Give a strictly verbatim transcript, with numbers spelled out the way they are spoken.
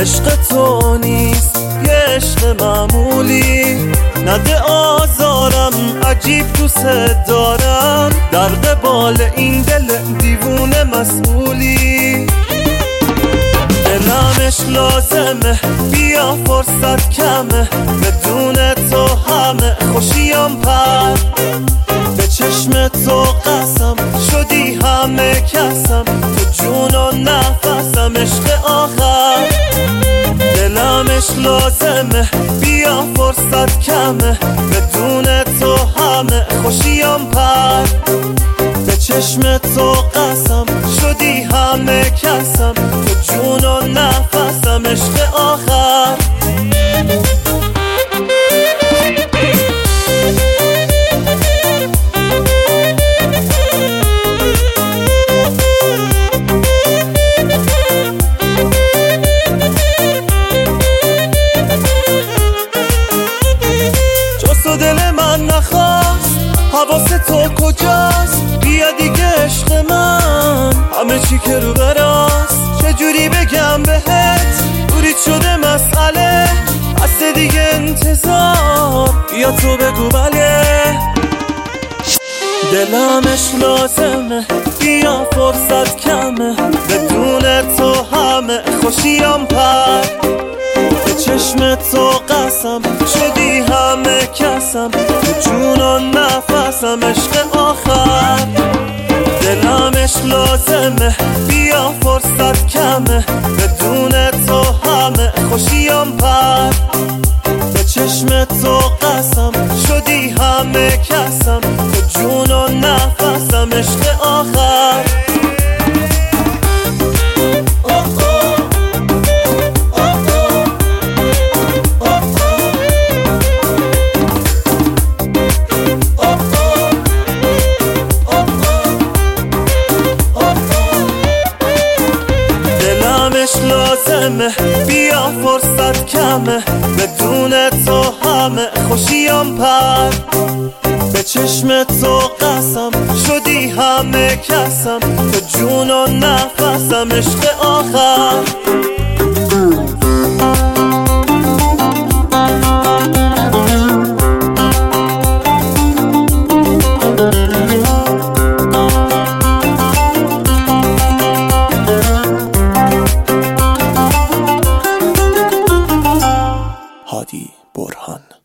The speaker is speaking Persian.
عشق تو نیست یه عشق معمولی، نده آزارم عجیب دوست دارم، در قبال این دل دیوونه مسئولی. دلمش لازمه بیا فرصت کمه، بدون تو همه خوشیام پر، به چشم تو قسم شدی همه کسم، تو جون و نفسم عشق آخر. دلمش لازمه بیا فرصت کمه، بدون تو همه خوشیام پر، به چشم تو قسم شدی همه کسم، تو جون و نفسم عشق آخر. جز دل من نخواست، حواس تو کجاست؟ بیا دیگه عشق من، همه چی که رو براست، چجوری بگم بهت دوریت شده مسئله، هست دیگه انتظار، بیا تو بگو بله. دلمش لازمه بیا فرصت کمه، بدون تو همه خوشیام پر، به چشم تو قسم شدی همه کسم، تو جون و نفسم عشق آخر. دلمش لازمه بیا فرصت کمه، بدون تو همه خوشیام پر، به چشم تو قسم شدی همه کسم، تو جون و نفسم عشق آخر. لازمه بیا فرصت کمه، بدون تو همه خوشیام پر، به چشم تو قسم شدی همه کسم، تو جون و نفسم عشق آخر. هادی برهان.